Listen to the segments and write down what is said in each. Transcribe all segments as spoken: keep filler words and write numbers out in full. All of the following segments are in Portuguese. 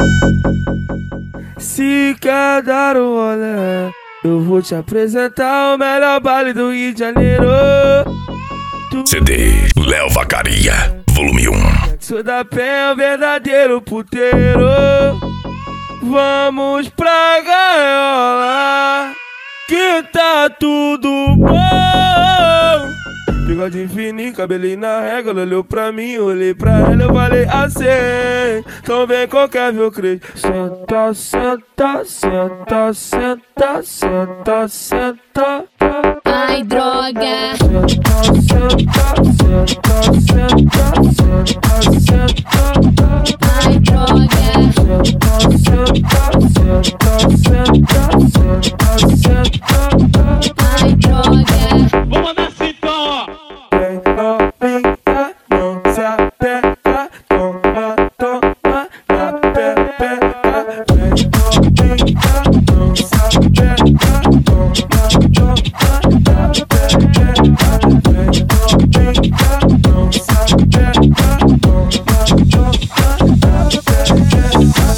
Se quer dar um rolê, eu vou te apresentar o melhor baile do Rio de Janeiro. C D Léo Vacaria, volume um. Sou da Penha, verdadeiro puteiro. Vamos pra gaiola, que tá tudo bom. Bigode fininho, cabelinho na régua. Ela olhou pra mim, olhei pra ela, eu falei assim: então vem qualquer viu crente. Senta, senta, senta, senta, senta, senta. Ai, droga. Senta, senta, senta, senta, senta, senta. Ai, droga. Senta, senta, senta, senta, senta. Ai, droga. Vou mandar assim então, ó. Vem novinha, não se apega, toma, toma, na pepeca. Vem novinha, não se apega, toma, toma, na pepeca. Vem novinha, não se apega, toma, toma, na pepeca.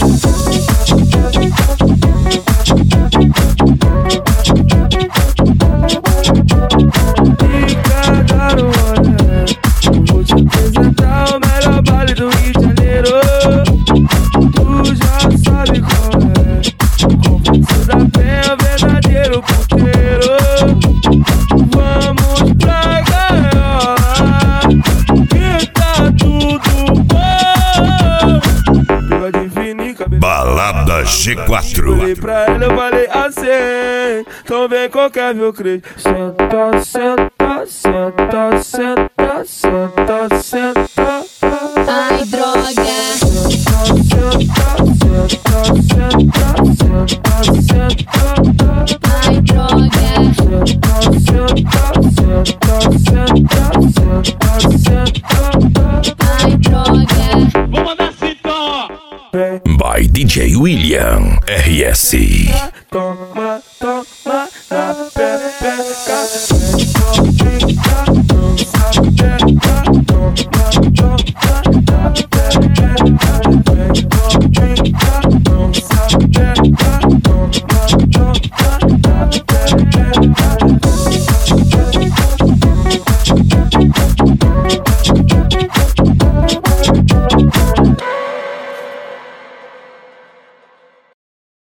Vou te apresentar o melhor baile do Rio de Janeiro. Tu já sabe qual é. O complexo da Penha, verdadeiro puteiro. Vamos pra gaiola, que tá tudo bom. Bigode fininho, cabelo. Balada G quatro. Olhei pra ela, eu falei assim: então vem qualquer viu crente. Senta, senta, senta, senta, senta, senta. Ai, droga. Senta, senta, senta, senta, senta. Ai, droga. Senta, senta, senta, senta, senta. Ai, droga. Vou mandar assim então, ó. Vem, By D J William R S. toma, toma.